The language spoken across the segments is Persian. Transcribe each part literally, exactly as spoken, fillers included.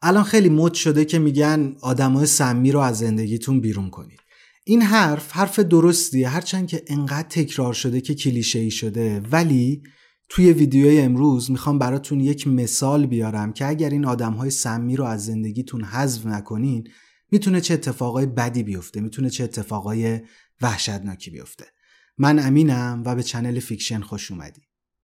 الان خیلی مد شده که میگن آدمای سمی رو از زندگیتون بیرون کنید. این حرف حرف درستیه، هرچند که انقدر تکرار شده که کلیشه‌ای شده، ولی توی ویدیوی امروز میخوام براتون یک مثال بیارم که اگر این آدمهای سمی رو از زندگیتون حذف نکنین میتونه چه اتفاقای بدی بیفته، میتونه چه اتفاقای وحشتناکی بیفته. من امینم و به چنل فیکشن خوش اومدی.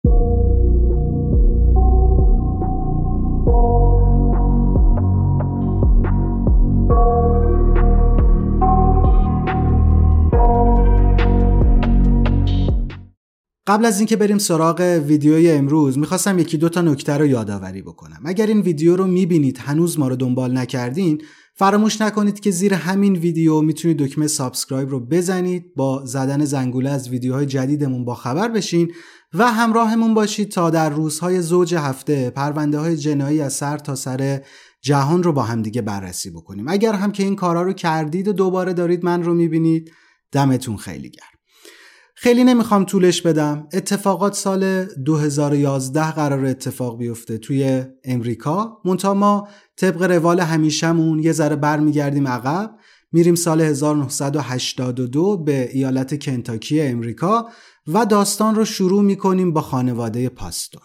قبل از اینکه بریم سراغ ویدیوی امروز میخواستم یکی دو تا نکته رو یادآوری بکنم. اگر این ویدیو رو میبینید هنوز ما رو دنبال نکردین، فراموش نکنید که زیر همین ویدیو میتونید دکمه سابسکرایب رو بزنید، با زدن زنگوله از ویدیوهای جدیدمون با خبر بشین و همراهمون باشید تا در روزهای زوج هفته پرونده های جنایی از سر تا سر جهان رو با هم دیگه بررسی بکنیم. اگر هم که این کارا رو کردید و دوباره دارید من رو میبینید، دمتون خیلی گرم. خیلی نمیخوام طولش بدم. اتفاقات سال دو هزار و یازده قرار اتفاق بیفته توی امریکا، منتها ما طبق روال همیشمون یه ذره برمیگردیم عقب، میریم سال هزار و نهصد و هشتاد و دو به ایالت کنتاکی امریکا و داستان رو شروع میکنیم با خانواده پاستون.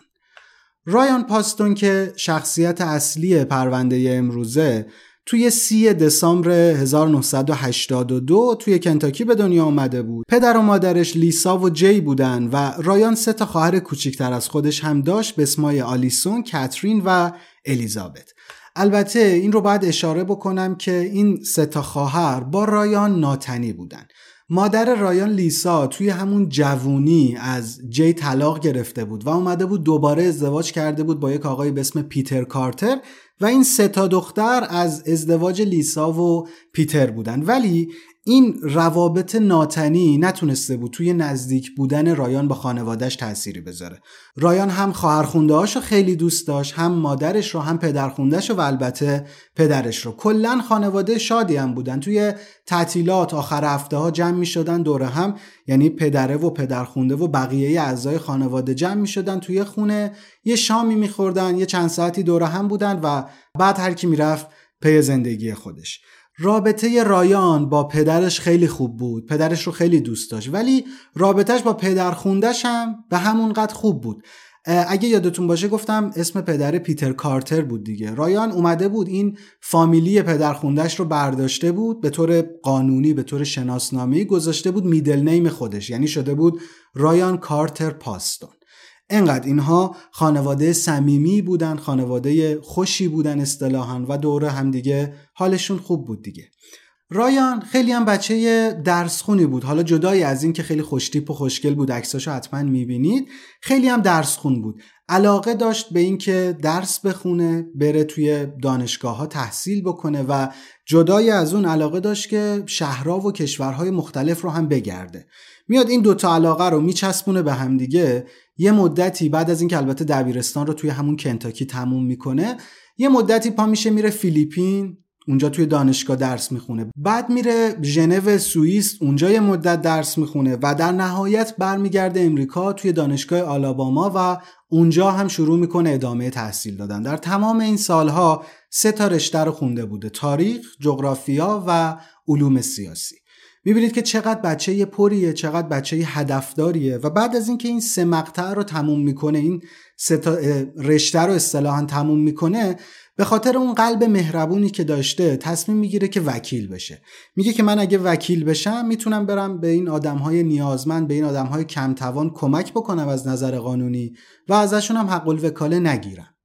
رایان پاستون که شخصیت اصلی پرونده امروزه، توی سی دسامبر هزار و نهصد و هشتاد و دو توی کنتاکی به دنیا آمده بود. پدر و مادرش لیسا و جی بودن و رایان سه تا خواهر کوچیکتر از خودش هم داشت به اسمای آلیسون، کاترین و الیزابت. البته این رو باید اشاره بکنم که این سه تا خواهر با رایان ناتنی بودن. مادر رایان لیسا توی همون جوونی از جی طلاق گرفته بود و اومده بود دوباره ازدواج کرده بود با یک آقای به اسم پیتر کارتر و این سه تا دختر از ازدواج لیسا و پیتر بودن، ولی این روابط ناتنی نتونسته بود توی نزدیک بودن رایان با خانوادهش تأثیری بذاره. رایان هم خواهرخونده‌هاشو خیلی دوست داشت، هم مادرش رو، هم پدرخونده‌ش و البته پدرش رو. کلاً خانواده شادی هم بودن. توی تعطیلات آخر هفته ها جمع می شدن دور هم، یعنی پدره و پدرخونده و بقیه اعضای خانواده جمع می شدن توی خونه، یه شامی می خوردن، یه چند ساعتی دور هم بودن و بعد هر کی می رفت پی زندگی خودش. رابطه رایان با پدرش خیلی خوب بود، پدرش رو خیلی دوست داشت، ولی رابطهش با پدرخونده‌ش هم به همون قدر خوب بود. اگه یادتون باشه گفتم اسم پدر پیتر کارتر بود دیگه. رایان اومده بود این فامیلی پدرخونده‌اش رو برداشته بود، به طور قانونی به طور شناسنامه‌ای گذاشته بود میدل نیم خودش، یعنی شده بود رایان کارتر پاستون. انقدر اینها خانواده صمیمی بودن، خانواده خوشی بودن اصطلاحاً و دوره هم دیگه حالشون خوب بود دیگه. رایان خیلی هم بچه درسخونی بود. حالا جدای از این که خیلی خوشتیپ و خوشگل بود، عکساشو حتما میبینید، خیلی هم درسخون بود. علاقه داشت به این که درس بخونه، بره توی دانشگاه ها تحصیل بکنه و جدای از اون علاقه داشت که شهرها و کشورهای مختلف رو هم بگرده. میاد این دوتا علاقه رو میچسبونه به هم دیگه. یه مدتی بعد از این که البته دبیرستان رو توی همون کنتاکی تموم میکنه، یه مدتی پا میشه میره فیلیپین، اونجا توی دانشگاه درس میخونه، بعد میره ژنو سوئیس، اونجا یه مدت درس میخونه و در نهایت برمیگرده امریکا توی دانشگاه آلاباما و اونجا هم شروع میکنه ادامه تحصیل دادن. در تمام این سالها سه تا رشته رو خونده بوده: تاریخ، جغرافیا و علوم سیاسی. میبینید که چقدر بچه پریه، چقدر بچه هدفداریه. و بعد از اینکه این سه مقطع رو تموم میکنه، این سه تا رشته رو اصطلاحاً تموم میکنه، به خاطر اون قلب مهربونی که داشته تصمیم میگیره که وکیل بشه. میگه که من اگه وکیل بشم میتونم برم به این آدمهای نیازمند، به این آدمهای کم توان کمک بکنم از نظر قانونی و ازشون هم حق الوکاله نگیرم.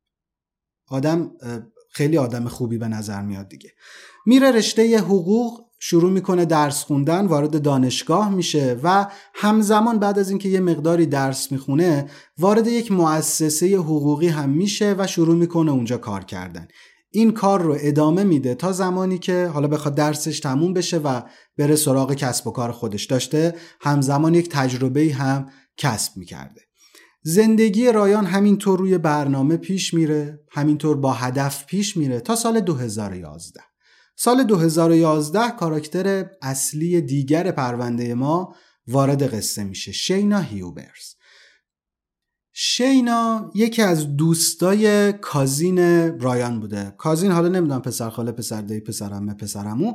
آدم خیلی آدم خوبی به نظر میاد دیگه. میره رشته حقوق، شروع میکنه درس خوندن، وارد دانشگاه میشه و همزمان بعد از اینکه یه مقداری درس میخونه وارد یک مؤسسه حقوقی هم میشه و شروع میکنه اونجا کار کردن. این کار رو ادامه میده تا زمانی که حالا بخواد درسش تموم بشه و بره سراغ کسب و کار خودش. داشته همزمان یک تجربه هم کسب میکرده. زندگی رایان همینطور روی برنامه پیش میره، همینطور با هدف پیش میره تا سال دو هزار و یازده. سال دو هزار و یازده کاراکتر اصلی دیگر پرونده ما وارد قصه میشه، شینا هیوبرز. شینا یکی از دوستای کازین رایان بوده. کازین حالا نمیدونم پسر خاله، پسر دایی، پسر عمه، پسر عمو،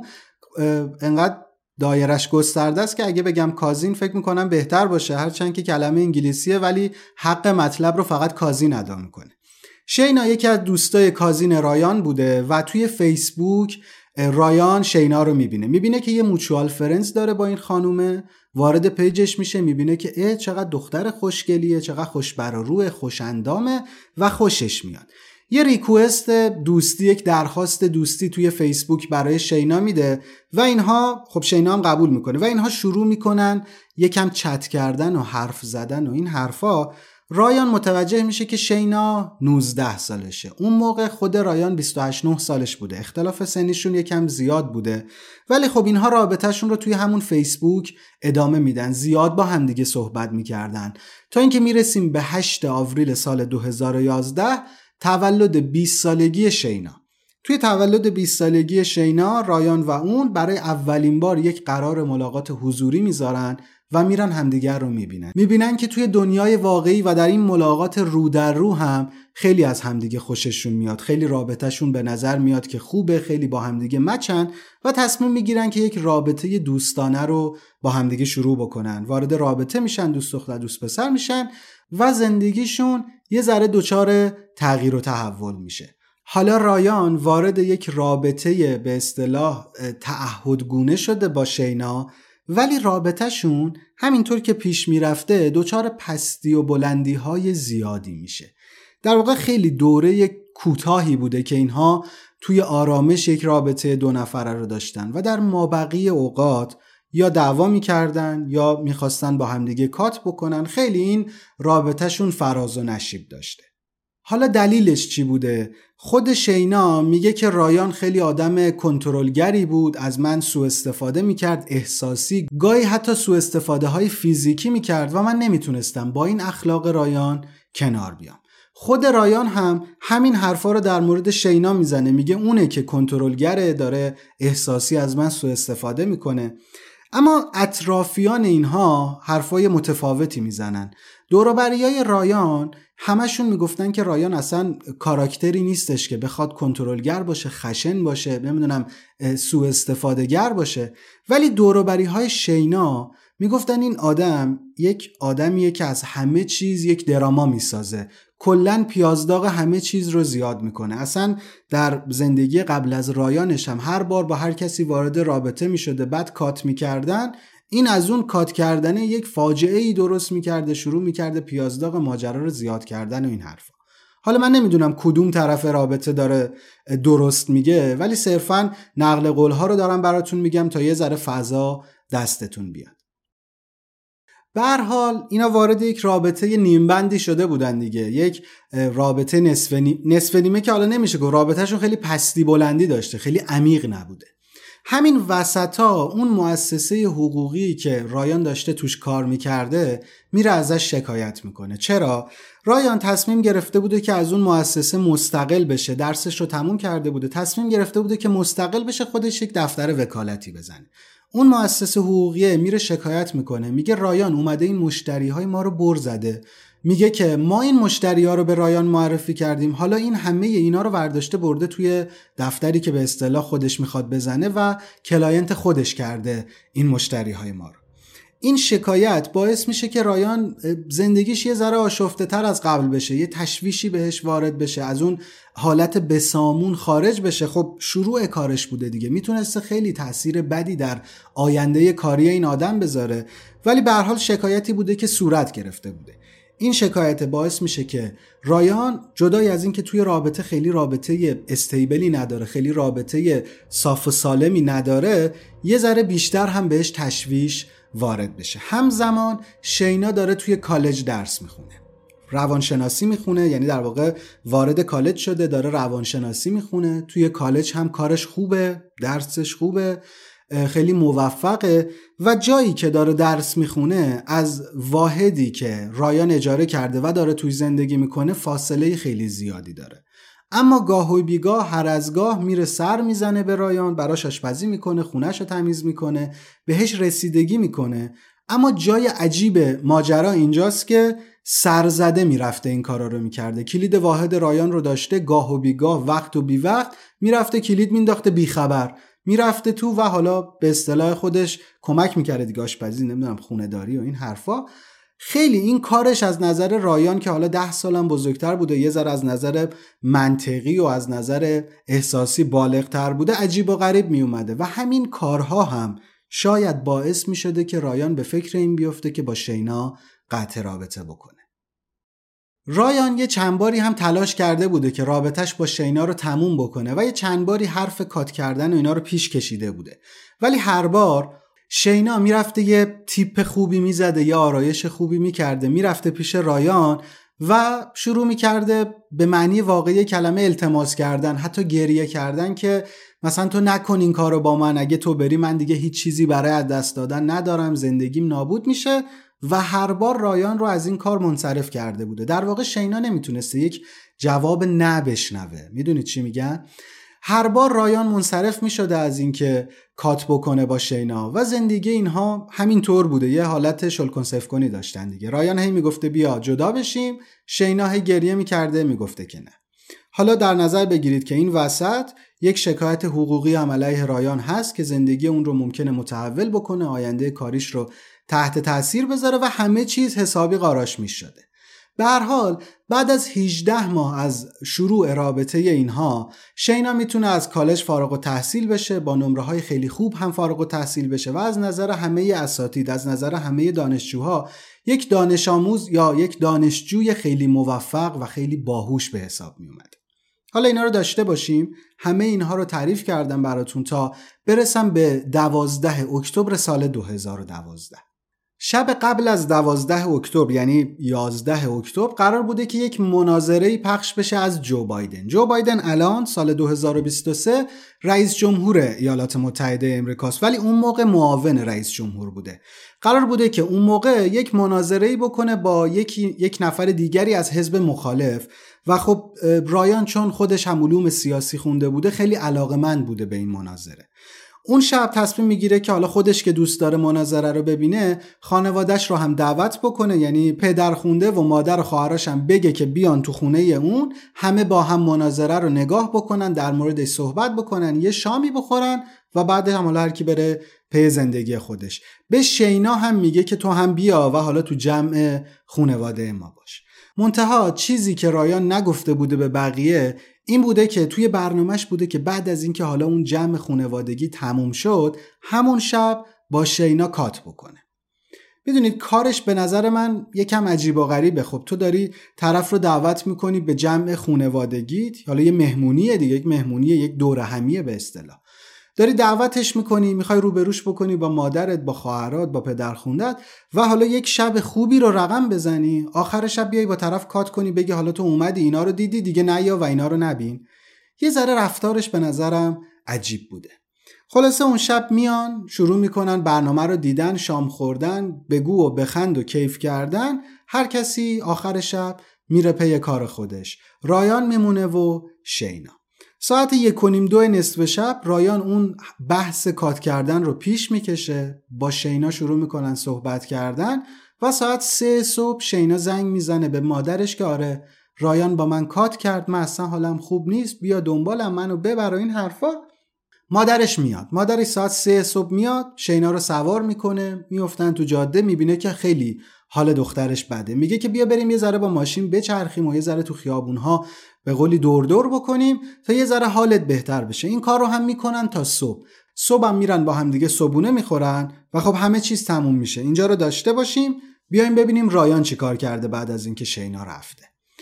انقدر دایرش گسترده است که اگه بگم کازین فکر میکنم بهتر باشه، هرچند که کلمه انگلیسیه ولی حق مطلب رو فقط کازین ادا میکنه. شینا یکی از دوستای کازین رایان بوده و توی فیسبوک رایان شینا رو میبینه میبینه که یه موچوال فرنس داره با این خانومه، وارد پیجش میشه، میبینه که اه چقدر دختر خوشگلیه، چقدر خوشبر و روح، خوش اندامه و خوشش میاد. یه ریکوست دوستی، یک درخواست دوستی توی فیسبوک برای شینا میده و اینها خب شینا هم قبول میکنه و اینها شروع میکنن یکم چت کردن و حرف زدن و این حرفا. رایان متوجه میشه که شینا نوزده سالشه. اون موقع خود رایان بیست و هشت نه سالش بوده. اختلاف سنیشون یکم زیاد بوده، ولی خب اینها رابطهشون رو توی همون فیسبوک ادامه میدن، زیاد با همدیگه صحبت میکردن تا اینکه میرسیم به هشت آوریل سال دو هزار و یازده، تولد بیست سالگی شینا. توی تولد بیست سالگی شینا رایان و اون برای اولین بار یک قرار ملاقات حضوری میذارن و میرن همدیگر رو میبینن. میبینن که توی دنیای واقعی و در این ملاقات رو در رو هم خیلی از همدیگه خوششون میاد، خیلی رابطهشون به نظر میاد که خوبه، خیلی با همدیگه مچن و تصمیم میگیرن که یک رابطه دوستانه رو با همدیگه شروع بکنن. وارد رابطه میشن، دوست دختر دوست پسر میشن و زندگیشون یه ذره دچار تغییر و تحول میشه. حالا رایان وارد یک رابطه به اصطلاح تعهدگونه شده با شینا، ولی رابطهشون همینطور که پیش میرفته دچار پستی و بلندی های زیادی میشه. در واقع خیلی دوره کوتاهی بوده که اینها توی آرامش یک رابطه دو نفره رو داشتن و در مابقی اوقات یا دعوا میکردن یا میخواستن با همدیگه کات بکنن. خیلی این رابطهشون فراز و نشیب داشته. حالا دلیلش چی بوده؟ خود شینا میگه که رایان خیلی آدم کنترلگری بود، از من سوء استفاده میکرد، احساسی، گاهی حتی سوء استفاده های فیزیکی میکرد و من نمیتونستم با این اخلاق رایان کنار بیام. خود رایان هم همین حرفا رو در مورد شینا میزنه، میگه اونه که کنترلگره، داره احساسی از من سوء استفاده میکنه. اما اطرافیان اینها حرفای متفاوتی میزنن. دور و بریای رایان همشون میگفتن که رایان اصلا کاراکتری نیستش که بخواد کنترلگر باشه، خشن باشه، نمیدونم سوء استفاده گر باشه. ولی دور و بریهای شینا میگفتن این آدم یک آدمیه که از همه چیز یک دراما میسازه، کلن پیازداغ همه چیز رو زیاد میکنه. اصلا در زندگی قبل از رایانش هم هر بار با هر کسی وارد رابطه میشده بعد کات میکردن، این از اون کات کردن یک فاجعه ای درست میکرده، شروع میکرده پیازداغ ماجرا رو زیاد کردن و این حرفا. حالا من نمیدونم کدوم طرف رابطه داره درست میگه، ولی صرفا نقل قولها رو دارم براتون میگم تا یه ذره فضا دستتون بیاد. به هر حال اینا وارد یک رابطه نیمبندی شده بودن دیگه، یک رابطه نصف نیم... نصف نیمه که حالا نمیشه که رابطهشون خیلی پستی بلندی داشته، خیلی عمیق نبوده. همین وسطا اون مؤسسه حقوقی که رایان داشته توش کار میکرده میره ازش شکایت میکنه. چرا؟ رایان تصمیم گرفته بوده که از اون مؤسسه مستقل بشه، درسش رو تموم کرده بوده، تصمیم گرفته بوده که مستقل بشه، خودش یک دفتر وکالتی بزنه. اون مؤسسه حقوقیه میره شکایت میکنه، میگه رایان اومده این مشتری های ما رو بر زده، میگه که ما این مشتری ها رو به رایان معرفی کردیم، حالا این همه اینا رو برداشته برده توی دفتری که به اصطلاح خودش میخواد بزنه و کلاینت خودش کرده این مشتری های ما رو. این شکایت باعث میشه که رایان زندگیش یه ذره آشفته تر از قبل بشه، یه تشویشی بهش وارد بشه، از اون حالت بسامون خارج بشه. خب شروع کارش بوده دیگه، میتونسته خیلی تأثیر بدی در آینده کاری این آدم بذاره، ولی به هر حال شکایتی بوده که صورت گرفته بوده. این شکایت باعث میشه که رایان جدای از این که توی رابطه خیلی رابطه استیبلی نداره، خیلی رابطه صاف و سالمی نداره، یه ذره بیشتر هم بهش تشویش وارد بشه. همزمان شینا داره توی کالج درس میخونه، روانشناسی میخونه، یعنی در واقع وارد کالج شده، داره روانشناسی میخونه. توی کالج هم کارش خوبه، درسش خوبه، خیلی موفقه و جایی که داره درس میخونه از واحدی که رایان اجاره کرده و داره توی زندگی میکنه فاصله خیلی زیادی داره. اما گاه و بیگاه هر از گاه میره سر میزنه به رایان، براش آشپزی میکنه، خونه‌شو تمیز میکنه، بهش رسیدگی میکنه. اما جای عجیب ماجرا اینجاست که سرزده میرفته این کارا رو میکرده. کلید واحد رایان رو داشته، گاه و بیگاه، وقت و بی وقت میرفته کلید مینداخته بیخبر، میرفته تو و حالا به اصطلاح خودش کمک میکرده دیگه، آشپزی، نمیدونم خونه داری و این حرفا. خیلی این کارش از نظر رایان که حالا ده سالم بزرگتر بوده، یه ذره از نظر منطقی و از نظر احساسی بالغتر بوده، عجیب و غریب می اومده و همین کارها هم شاید باعث می شده که رایان به فکر این بیفته که با شینا قطع رابطه بکنه. رایان یه چند باری هم تلاش کرده بوده که رابطش با شینا رو تموم بکنه و یه چند باری حرف کات کردن و اینا رو پیش کشیده بوده، ولی هر بار شینا میرفته یه تیپ خوبی میزده، یه آرایش خوبی میکرده، میرفته پیش رایان و شروع میکرده به معنی واقعی کلمه التماس کردن، حتی گریه کردن که مثلا تو نکن این کارو با من، اگه تو بری من دیگه هیچ چیزی برای از دست دادن ندارم، زندگیم نابود میشه. و هر بار رایان رو از این کار منصرف کرده بوده. در واقع شینا نمیتونسته یک جواب نه بشنوه. میدونید چی میگن؟ هر بار رایان منصرف میشده از این که کات بکنه با شینا و زندگی اینها همینطور بوده، یه حالت شلکن سفکنی داشتن دیگه. رایان هی میگفته بیا جدا بشیم، شینا هی گریه میکرده میگفته که نه. حالا در نظر بگیرید که این وسط یک شکایت حقوقی هم علیه رایان هست که زندگی اون رو ممکنه متحول بکنه، آینده کاریش رو تحت تاثیر بذاره و همه چیز حسابی قاراش میشده. به هر حال بعد از هجده ماه از شروع رابطه اینها، شینا میتونه از کالج فارغ التحصیل بشه، با نمره‌های خیلی خوب هم فارغ التحصیل بشه و از نظر همه اساتید، از نظر همه دانشجوها یک دانش آموز یا یک دانشجوی خیلی موفق و خیلی باهوش به حساب می اومد. حالا اینا رو داشته باشیم، همه اینها رو تعریف کردم براتون تا برسم به دوازده اکتبر سال دو هزار و دوازده. شب قبل از دوازده اکتبر یعنی یازده اکتبر قرار بوده که یک مناظره‌ای پخش بشه از جو بایدن. جو بایدن الان سال دو هزار و بیست و سه رئیس جمهور ایالات متحده امریکاست، ولی اون موقع معاون رئیس جمهور بوده. قرار بوده که اون موقع یک مناظره‌ای بکنه با یک یک نفر دیگری از حزب مخالف و خب رایان چون خودش هم علوم سیاسی خونده بوده خیلی علاقه‌مند بوده به این مناظره. اون شب تصمیم میگیره که حالا خودش که دوست داره مناظره رو ببینه، خانواده‌اش رو هم دعوت بکنه، یعنی پدر خونده و مادر و خواهرش هم بگه که بیان تو خونه اون، همه با هم مناظره رو نگاه بکنن، در موردش صحبت بکنن، یه شامی بخورن و بعد هم حالا هر کی بره پی زندگی خودش. به شینا هم میگه که تو هم بیا و حالا تو جمع خانواده ما باش. منتها چیزی که رایان نگفته بوده به بقیه این بوده که توی برنامهش بوده که بعد از اینکه حالا اون جمع خانوادگی تموم شد، همون شب با شینا کات بکنه. میدونید کارش به نظر من یکم عجیب و غریبه. خب تو داری طرف رو دعوت میکنی به جمع خانوادگیت، حالا یه مهمونیه دیگه، یک مهمونیه، یک دوره همیه به اصطلاح. داری دعوتش میکنی، میخوای روبروش بکنی با مادرت، با خواهرات، با پدرخوندت و حالا یک شب خوبی رو رقم بزنی، آخر شب بیای با طرف کات کنی، بگی حالا تو اومدی اینا رو دیدی دیگه نیا و اینا رو نبین. یه ذره رفتارش به نظرم عجیب بوده. خلاصه اون شب میان شروع میکنن برنامه رو دیدن، شام خوردن، بگو و بخند و کیف کردن. هر کسی آخر شب میره پی کار خودش. رایان میمونه و شینا. ساعت یک و نیم دو نصف شب رایان اون بحث کات کردن رو پیش میکشه، با شینا شروع میکنن صحبت کردن و ساعت سه صبح شینا زنگ میزنه به مادرش که آره رایان با من کات کرد، من اصلا حالم خوب نیست، بیا دنبالم منو ببر و این حرفا. مادرش میاد، مادرش ساعت سه صبح میاد، شینا رو سوار میکنه، میافتن تو جاده، میبینه که خیلی حال دخترش بده، میگه که بیا بریم یه ذره با ماشین بچرخیم و یه ذره تو خیابونها به قولی دور دور بکنیم تا یه ذره حالت بهتر بشه. این کار رو هم میکنن تا صبح. صبح هم میرن با هم دیگه صبحونه میخورن و خب همه چیز تموم میشه. اینجا رو داشته باشیم، بیایم ببینیم رایان چی کار کرده بعد از اینکه شینا رفته.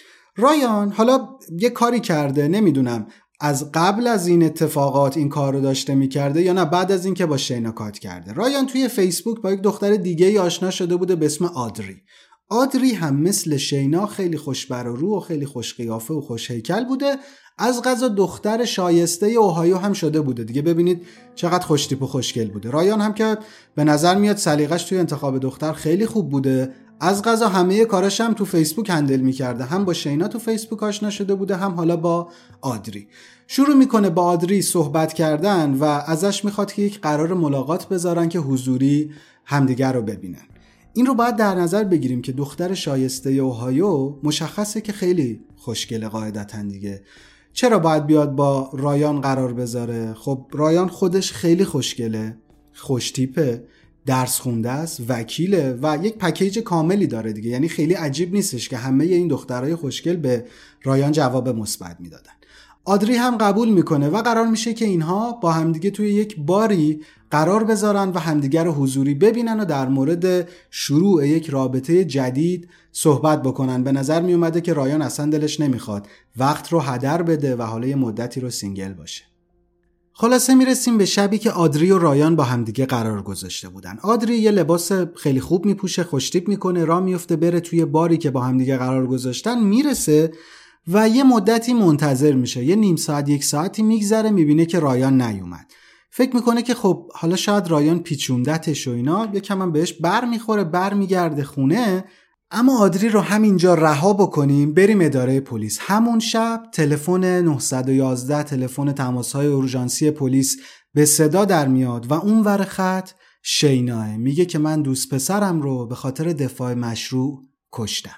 رایان حالا یه کاری کرده، نمیدونم از قبل از این اتفاقات این کار رو داشته میکرده یا نه بعد از اینکه با شینا کات کرده. رایان توی فیسبوک با یک دختر دیگه ای آشنا شده بوده به اسم آدری. آدری هم مثل شینا خیلی خوشبر و رو و خیلی خوش قیافه و خوش هیکل بوده. از قضا دختر شایسته اوهایو هم شده بوده دیگه. ببینید چقدر خوش تیپ و خوشگل بوده. رایان هم که به نظر میاد سلیقش توی انتخاب دختر خیلی خوب بوده. از قضا همه کاراش هم تو فیسبوک هندل میکرده، هم با شینا تو فیسبوک آشنا شده بوده، هم حالا با آدری. شروع میکنه با آدری صحبت کردن و ازش میخواد که یک قرار ملاقات بذارن که حضوری همدیگر رو ببینن. این رو باید در نظر بگیریم که دختر شایسته اوهایو مشخصه که خیلی خوشگله قاعدتاً دیگه. چرا باید بیاد با رایان قرار بذاره؟ خب رایان خودش خیلی خوشگله، خوشتیپه، درس خونده است، وکیله و یک پکیج کاملی داره دیگه. یعنی خیلی عجیب نیستش که همه این دخترای خوشگل به رایان جواب مثبت میدادن. آدری هم قبول میکنه و قرار میشه که اینها با همدیگه توی یک باری قرار بذارن و همدیگه رو حضوری ببینن و در مورد شروع یک رابطه جدید صحبت بکنن. به نظر میومده که رایان اصلا دلش نمیخواد وقت رو هدر بده و حالا یه مدتی رو سینگل باشه. خلاصه میرسیم به شبی که آدری و رایان با همدیگه قرار گذاشته بودن. آدری یه لباس خیلی خوب میپوشه، خوشتیپ میکنه، راه میفته بره توی باری که با همدیگه قرار گذاشتن. میرسه و یه مدتی منتظر میشه، یه نیم ساعت یک ساعتی میگذره، میبینه که رایان نیومد. فکر میکنه که خب حالا شاید رایان پیچوندتش و اینا، یکم هم بهش بر میخوره، بر میگرده خونه. اما آدری رو همینجا رها بکنیم بریم اداره پلیس. همون شب تلفن نه یک یک، تلفن تماس‌های اورژانسی پلیس به صدا در میاد و اون ور خط شیناه. میگه که من دوست پسرم رو به خاطر دفاع مشروع کشتم.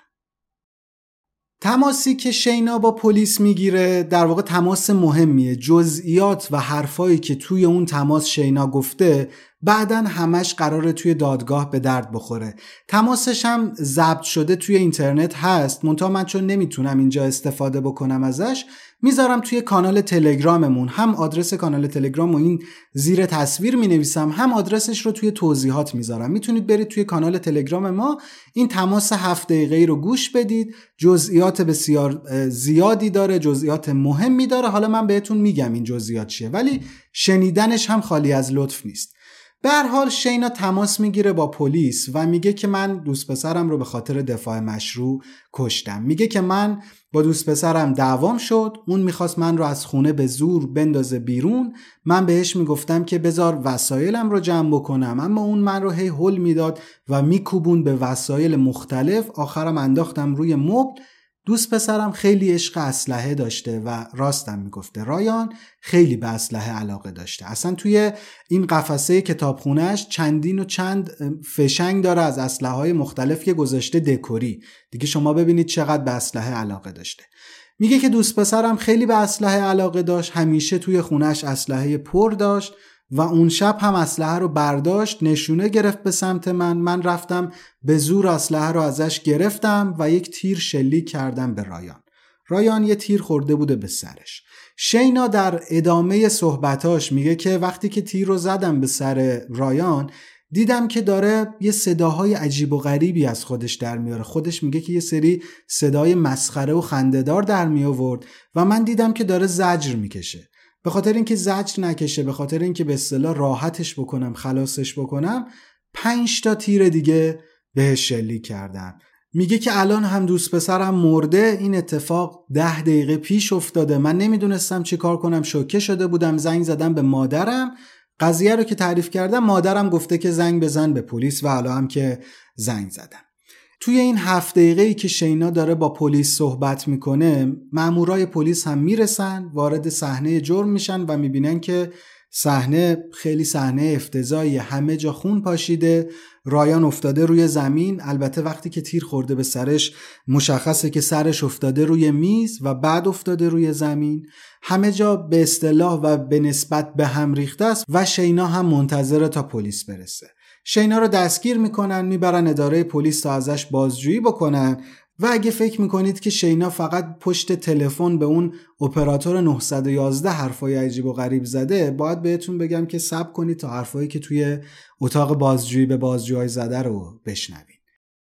تماسی که شینا با پلیس میگیره در واقع تماس مهمیه. جزئیات و حرفایی که توی اون تماس شینا گفته بعدن همش قراره توی دادگاه به درد بخوره. تماسش هم ضبط شده توی اینترنت هست، منتها من چون نمیتونم اینجا استفاده بکنم ازش میذارم توی کانال تلگراممون. هم آدرس کانال تلگرام و این زیر تصویر مینویسم، هم آدرسش رو توی توضیحات میذارم. میتونید برید توی کانال تلگرام ما این تماس هفت دقیقه‌ای رو گوش بدید. جزئیات بسیار زیادی داره، جزئیات مهمی داره. حالا من بهتون میگم این جزئیات چیه، ولی شنیدنش هم خالی از لطف نیست. به هر حال شینا تماس میگیره با پلیس و میگه که من دوست پسرم رو به خاطر دفاع مشروع کشتم. میگه که من با دوست پسرم دعوام شد، اون میخواست من رو از خونه به زور بندازه بیرون. من بهش میگفتم که بذار وسایلم رو جمع بکنم، اما اون من رو هی هل میداد و میکوبون به وسایل مختلف. آخرم انداختم روی مبل. دوست پسرم خیلی عشق اسلحه داشته و راستم میگفته. رایان خیلی به اسلحه علاقه داشته. اصلا توی این قفسه کتابخونهش چندین و چند فشنگ داره از اسلحه‌های مختلف که گذاشته دکوری. دیگه شما ببینید چقدر به اسلحه علاقه داشته. میگه که دوست پسرم خیلی به اسلحه علاقه داشت، همیشه توی خونهش اسلحه پر داشت و اون شب هم اسلحه رو برداشت، نشونه گرفت به سمت من. من رفتم به زور اسلحه رو ازش گرفتم و یک تیر شلیک کردم به رایان. رایان یه تیر خورده بوده به سرش. شینا در ادامه صحبتاش میگه که وقتی که تیر رو زدم به سر رایان دیدم که داره یه صداهای عجیب و غریبی از خودش در میاره. خودش میگه که یه سری صدای مسخره و خنده‌دار در می آورد و من دیدم که داره زجر میکشه. به خاطر اینکه زجر نکشه، به خاطر اینکه به اصطلاح راحتش بکنم، خلاصش بکنم، پنج تا تیر دیگه بهش شلیک کردم. میگه که الان هم دوست پسرم مرده. این اتفاق ده دقیقه پیش افتاده. من نمیدونستم چی کار کنم، شوکه شده بودم. زنگ زدم به مادرم. قضیه رو که تعریف کردم مادرم گفته که زنگ بزن به پلیس و حالا هم که زنگ زدم. توی این هفت دقیقه‌ای که شینا داره با پلیس صحبت میکنه، مامورای پلیس هم میرسن، وارد صحنه جرم میشن و میبینن که صحنه خیلی صحنه افتضاحیه. همه جا خون پاشیده، رایان افتاده روی زمین. البته وقتی که تیر خورده به سرش مشخصه که سرش افتاده روی میز و بعد افتاده روی زمین. همه جا به اصطلاح و به نسبت به هم ریخته است و شینا هم منتظره تا پلیس برسه. شینا رو دستگیر میکنن، میبرن اداره پلیس تا ازش بازجویی بکنن. و اگه فکر میکنید که شینا فقط پشت تلفن به اون اپراتور نه یک یک حرفای عجیب و غریب زده، باید بهتون بگم که صبر کنید تا حرفایی که توی اتاق بازجویی به بازجوهای زده رو بشنوید.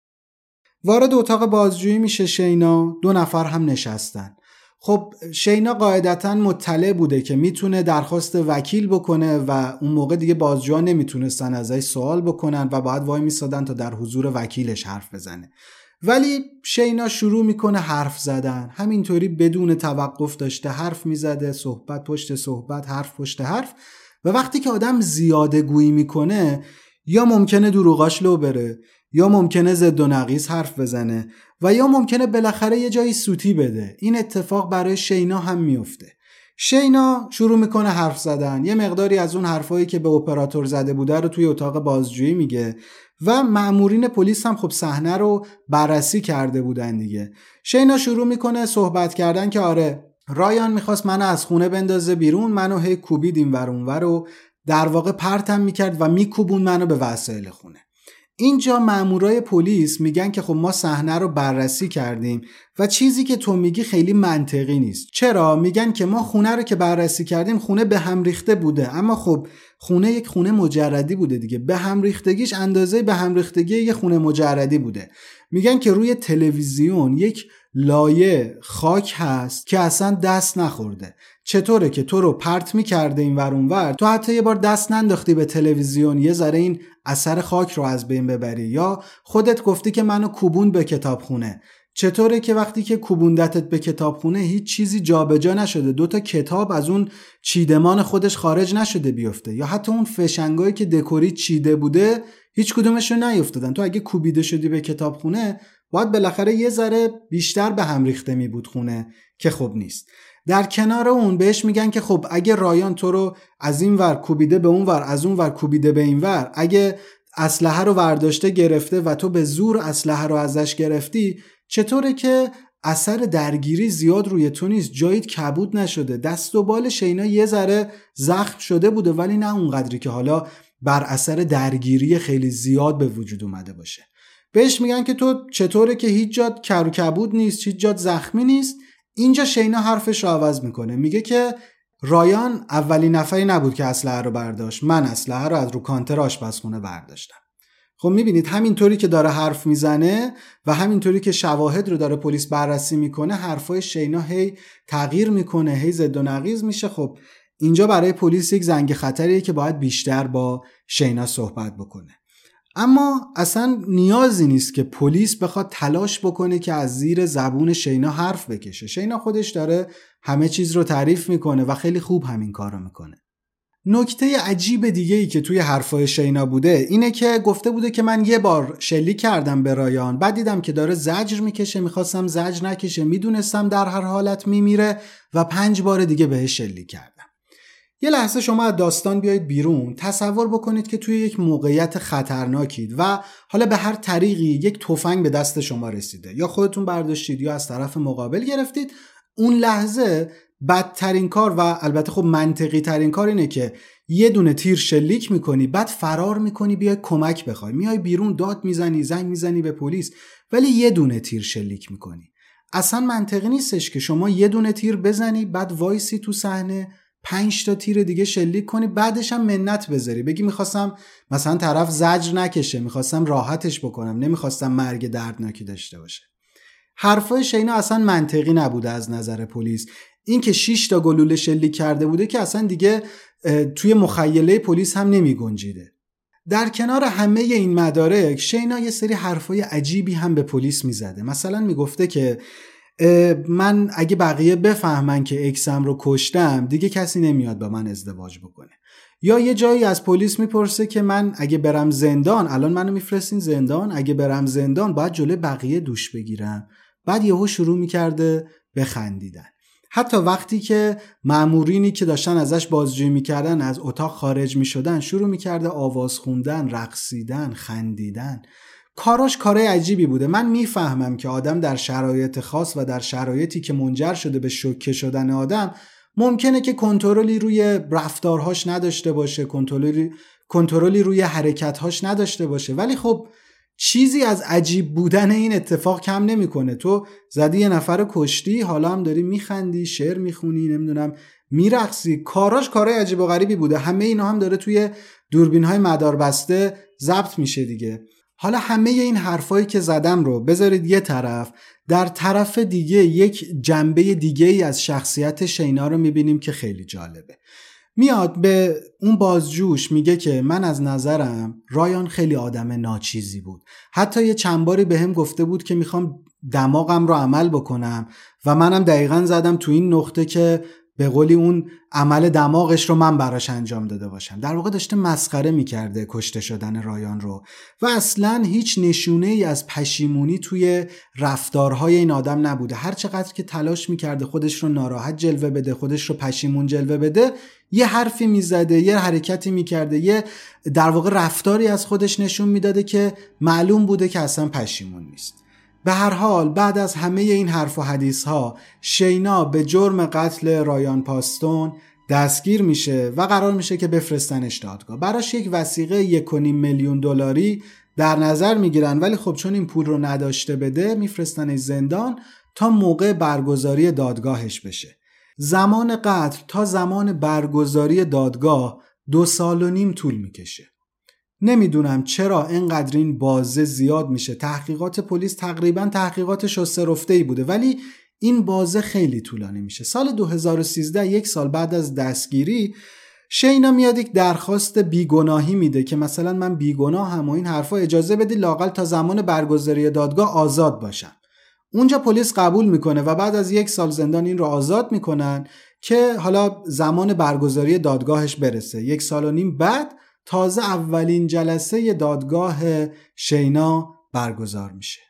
وارد اتاق بازجویی میشه شینا، دو نفر هم نشستن. خب شینا قاعدتاً مطلع بوده که میتونه درخواست وکیل بکنه و اون موقع دیگه بازجوها نمیتونستن ازش سوال بکنن و باید وای میسادن تا در حضور وکیلش حرف بزنه. ولی شینا شروع میکنه حرف زدن، همینطوری بدون توقف داشته حرف میزده، صحبت پشت صحبت، حرف پشت حرف. و وقتی که آدم زیاده گویی میکنه یا ممکنه دروغاش لو بره، یا ممکنه ضد و نقیض حرف بزنه و یا ممکنه بالاخره یه جایی سوتی بده. این اتفاق برای شینا هم میفته. شینا شروع میکنه حرف زدن، یه مقداری از اون حرفایی که به اپراتور زده بوده رو توی اتاق بازجویی میگه و مأمورین پلیس هم خب صحنه رو بررسی کرده بودن دیگه. شینا شروع میکنه صحبت کردن که آره رایان میخواست منو از خونه بندازه بیرون، منو هی کوبید این ور اون ور و در واقع پرتم میکرد و میکوبون منو به وسایل خونه. اینجا مامورای پلیس میگن که خب ما صحنه رو بررسی کردیم و چیزی که تو میگی خیلی منطقی نیست. چرا؟ میگن که ما خونه رو که بررسی کردیم خونه به هم ریخته بوده، اما خب خونه یک خونه مجردی بوده دیگه، به هم ریختگیش اندازه به هم ریختگی یک خونه مجردی بوده. میگن که روی تلویزیون یک لایه خاک هست که اصلا دست نخورده. چطوره که تو رو پرت میکرده این ور اون ور، تو حتی یه بار دست ننداختی به تلویزیون یه ذره این اثر خاک رو از بین ببری، یا خودت گفتی که منو کوبوند به کتابخونه. چطوره که وقتی که کوبوندتت به کتابخونه هیچ چیزی جابجا نشده، دوتا کتاب از اون چیدمان خودش خارج نشده بیفته، یا حتی اون فشنگایی که دکوری چیده بوده هیچ کدومش رو نیفتادن. تو اگه کوبیده شدی به کتابخونه باید بالاخره یه ذره بیشتر به هم ریخته می بود خونه، که خب نیست. در کنار اون بهش میگن که خب اگه رایان تو رو از این ور کوبیده به اون ور، از اون ور کوبیده به این ور، اگه اسلحه رو ورداشته گرفته و تو به زور اسلحه رو ازش گرفتی، چطوره که اثر درگیری زیاد روی تو نیست، جایت کبود نشده، دست و بال شینا یه ذره زخم شده بوده ولی نه اونقدری که حالا بر اثر درگیری خیلی زیاد به وجود اومده باشه. بهش میگن که تو چطوره که هیچ جات کر و کبود نیست، هیچ جات زخمی نیست. اینجا شینا حرفش رو عوض میکنه، میگه که رایان اولین نفری نبود که اسلحه رو برداشت، من اسلحه رو از رو کانتر آشپزخونه برداشتم. خب میبینید همینطوری که داره حرف میزنه و همینطوری که شواهد رو داره پلیس بررسی میکنه، حرفای شینا هی تغییر میکنه، هی زد و نقیض میشه. خب اینجا برای پلیس یک زنگ خطریه که باید بیشتر با شینا صحبت بکنه. اما اصلا نیازی نیست که پلیس بخواد تلاش بکنه که از زیر زبون شینا حرف بکشه. شینا خودش داره همه چیز رو تعریف میکنه و خیلی خوب همین کار رو میکنه. نکته عجیب دیگه‌ای که توی حرفای شینا بوده اینه که گفته بوده که من یه بار شلیک کردم به رایان، بعد دیدم که داره زجر میکشه، میخواستم زجر نکشه، میدونستم در هر حالت میمیره و پنج بار دیگه بهش شلیک کردم. یه لحظه شما از داستان بیایید بیرون، تصور بکنید که توی یک موقعیت خطرناکید و حالا به هر طریقی یک تفنگ به دست شما رسیده، یا خودتون برداشتید یا از طرف مقابل گرفتید. اون لحظه بدترین کار و البته خب منطقی ترین کار اینه که یه دونه تیر شلیک میکنی، بعد فرار میکنی، بیای کمک بخوای، میای بیرون داد میزنی، زنگ میزنی به پلیس، ولی یه دونه تیر شلیک میکنی. اصلا منطقی نیستش که شما یه دونه تیر بزنی، بعد وایسی تو صحنه پنج تا تیر دیگه شلیک کنی، بعدش هم منت بذاری بگی میخواستم مثلا طرف زجر نکشه، میخواستم راحتش بکنم، نمیخواستم مرگ دردناکی داشته باشه. حرفای شینا اصلا منطقی نبوده از نظر پلیس. این که شش تا گلوله شلیک کرده بوده که اصلا دیگه توی مخیله پلیس هم نمی گنجیده. در کنار همه این مدارک شینا یه سری حرفای عجیبی هم به پلیس میزده. مثلا میگفته که من اگه بقیه بفهمن که اکسم رو کشتم دیگه کسی نمیاد با من ازدواج بکنه. یا یه جایی از پلیس میپرسه که من اگه برم زندان، الان منو میفرستین زندان، اگه برم زندان باید جلوی بقیه دوش بگیرم. بعد یهو شروع میکرده به خندیدن. حتی وقتی که مامورینی که داشتن ازش بازجویی میکردن از اتاق خارج میشدن، شروع میکرده آواز خوندن، رقصیدن، خندیدن. کاراش کارای عجیبی بوده. من میفهمم که آدم در شرایط خاص و در شرایطی که منجر شده به شوکه شدن آدم ممکنه که کنترلی روی رفتارهاش نداشته باشه، کنترلی کنترلی روی حرکتهاش نداشته باشه، ولی خب چیزی از عجیب بودن این اتفاق کم نمیکنه. تو زدی یه نفر کشتی، حالا هم داری میخندی، شعر میخونی، نمیدونم میرقصی. کاراش کارای عجیب و غریبی بوده. همه اینا هم داره توی دوربین‌های مداربسته ضبط میشه دیگه. حالا همه این حرفایی که زدم رو بذارید یه طرف، در طرف دیگه یک جنبه دیگه ای از شخصیت شینا رو میبینیم که خیلی جالبه. میاد به اون بازجوش میگه که من از نظرم رایان خیلی آدم ناچیزی بود. حتی یه چند باری به هم گفته بود که میخوام دماغم رو عمل بکنم و منم دقیقاً زدم تو این نقطه که به قولی اون عمل دماغش رو من براش انجام داده باشم. در واقع داشته مسخره میکرده کشته شدن رایان رو و اصلاً هیچ نشونه ای از پشیمونی توی رفتارهای این آدم نبوده. هر چقدر که تلاش میکرده خودش رو ناراحت جلوه بده، خودش رو پشیمون جلوه بده، یه حرفی میزده، یه حرکتی میکرده، یه در واقع رفتاری از خودش نشون میداده که معلوم بوده که اصلا پشیمون نیست. به هر حال بعد از همه این حرف و حدیث ها شینا به جرم قتل رایان پاستون دستگیر میشه و قرار میشه که بفرستنش دادگاه. براش یک وثیقه یک و نیم میلیون دلاری در نظر میگیرن، ولی خب چون این پول رو نداشته بده میفرستنش زندان تا موقع برگزاری دادگاهش بشه. زمان قتل تا زمان برگزاری دادگاه دو سال و نیم طول میکشه. نمیدونم چرا اینقدر این بازه زیاد میشه. تحقیقات پلیس تقریبا تحقیقات شسته رفته‌ای بوده، ولی این بازه خیلی طولانی میشه. سال دو هزار و سیزده، یک سال بعد از دستگیری، شینا میاد یک درخواست بیگناهی میده که مثلا من بیگناهم و این حرفا، اجازه بدی لااقل تا زمان برگزاری دادگاه آزاد باشم. اونجا پلیس قبول میکنه و بعد از یک سال زندان این رو آزاد میکنن که حالا زمان برگزاری دادگاهش برسه. یک سال و نیم بعد تازه اولین جلسه دادگاه شینا برگزار میشه.